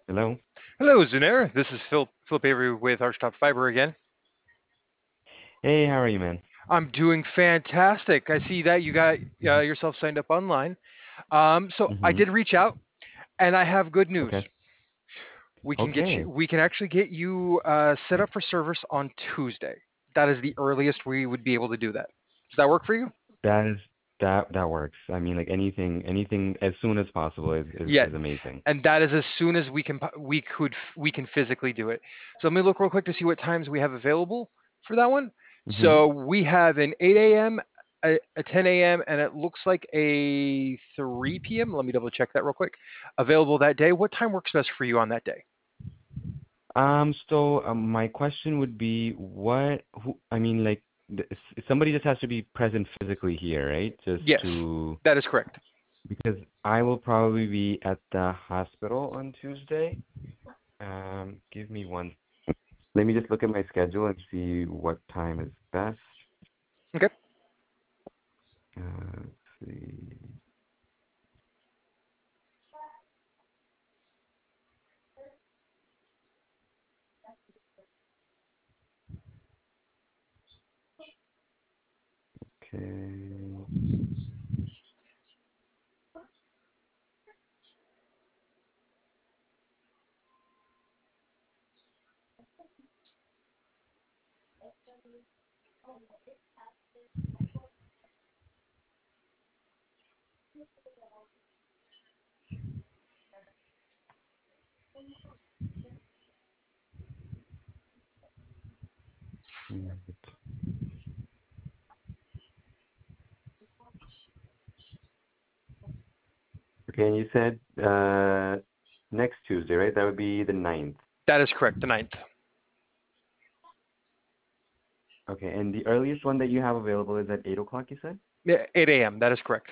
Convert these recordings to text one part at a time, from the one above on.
Hello. Hello, Zunair. This is Philip Avery with Archtop Fiber again. Hey, how are you, man? I'm doing fantastic. I see that you got Hmm. yourself signed up online. So I Hmm. did reach out, and I have good news. Okay. We can get you. Okay. We can actually get you set up for service on Tuesday. That is the earliest we would be able to do that. Does that work for you? That is that works. I mean, like anything as soon as possible Yeah, is amazing. and that is as soon as we can physically do it. So let me look real quick to see what times we have available for that one. Hmm. So we have an 8 a.m., a 10 a.m., and it looks like a 3 p.m. Let me double check that real quick. Available that day. What time works best for you on that day? My question would be, I mean, like, somebody just has to be present physically here, right? Just Yes, to, that is correct. because I will probably be at the hospital on Tuesday. Give me one. Let me just look at my schedule and see what time is best. Okay. Let's see. Okay. Okay, and you said next Tuesday, right? That would be the 9th. That is correct. The ninth. Okay, and the earliest one that you have available is at 8 o'clock, you said? Yeah, 8 a.m. That is correct.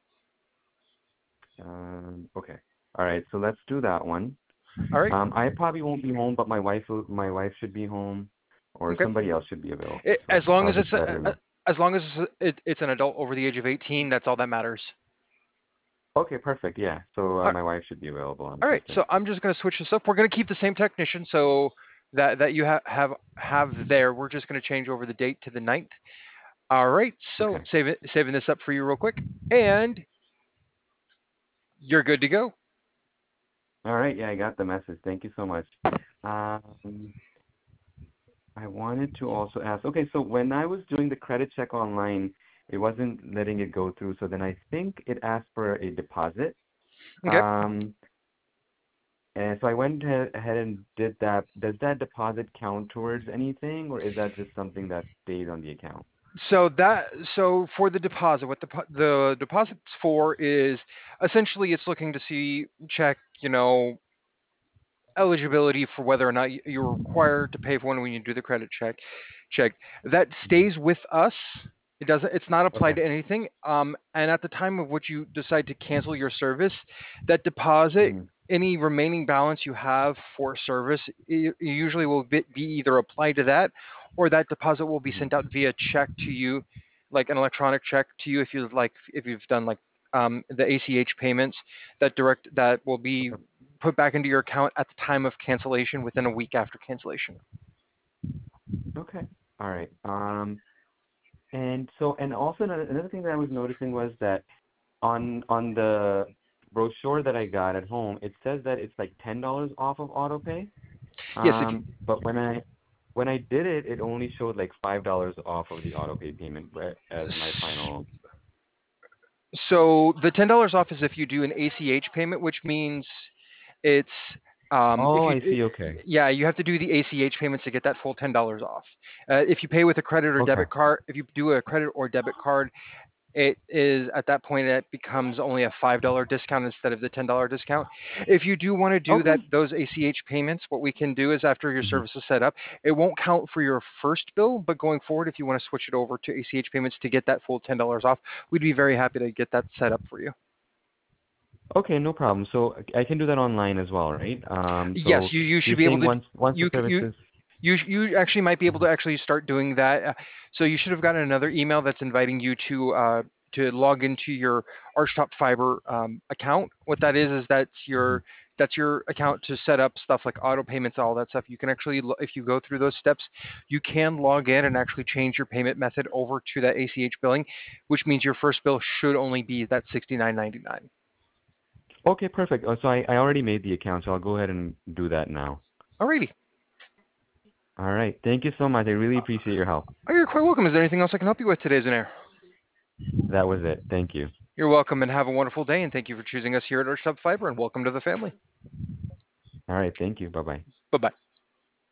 Okay. All right, so let's do that one. All right. I probably won't be home, but my wife should be home, or Okay. somebody else should be available. As So long I'll as just let her know. as long as it's an adult over the age of 18, that's all that matters. Okay, perfect. Yeah, so All my wife should be available on all right, Tuesday. so I'm just going to switch this up. We're going to keep the same technician, so that you have there. We're just going to change over the date to the ninth. All right, so Okay. saving this up for you real quick, and you're good to go. All right. Yeah, I got the message. Thank you so much. Um, I wanted to also ask, okay, so when I was doing the credit check online, it wasn't letting it go through. So then I think it asked for a deposit. Okay. Um, and so I went ahead and did that. Does that deposit count towards anything, or is that just something that stays on the account? So for the deposit, what the deposit's for is essentially it's looking to see check eligibility for whether or not you're required to pay for one when you do the credit check that Hmm. stays with us. It's not applied Okay. to anything. And at the time of which you decide to cancel your service, that deposit, Hmm. any remaining balance you have for service, usually will be either applied to that, or that deposit will be Hmm. sent out via check to you, like an electronic check to you if you've done like the ACH payments that will be Okay. put back into your account at the time of cancellation within a week after cancellation. Okay. All right. And also another thing that I was noticing was that on the brochure that I got at home, it says that it's like $10 off of auto pay. Yes, But when I did it, it only showed like $5 off of the auto pay payment as my final. so the $10 off is if you do an ACH payment, which means it's if Oh, you I see. Okay. yeah, you have to do the ACH payments to get that full $10 off. If you pay with a credit or Okay. debit card, if you do a credit or debit card, it is at that point it becomes only a $5 discount instead of the $10 discount. If you do want to do Okay. that, those ACH payments, what we can do is after your Hmm. service is set up, it won't count for your first bill, but going forward, if you want to switch it over to ACH payments to get that full $10 off, we'd be very happy to get that set up for you. Okay, no problem. So I can do that online as well, right? Yes, So you you're should be able saying to. once the You service is. you actually might be able to Mhm. actually start doing that. So you should have gotten another email that's inviting you to log into your Archtop Fiber account. What that is that's your Mhm. that's your account to set up stuff like auto payments, all that stuff. You can actually, if you go through those steps, you can log in and actually change your payment method over to that ACH billing, which means your first bill should only be that $69.99. Okay, perfect. So I already made the account, so I'll go ahead and do that now. Alrighty. All right. Thank you so much. I really appreciate your help. Oh, you're quite welcome. Is there anything else I can help you with today, Zenair? That was it. Thank you. You're welcome, and have a wonderful day, and thank you for choosing us here at Archtop Fiber, and welcome to the family. All right. Thank you. Bye-bye. Bye-bye.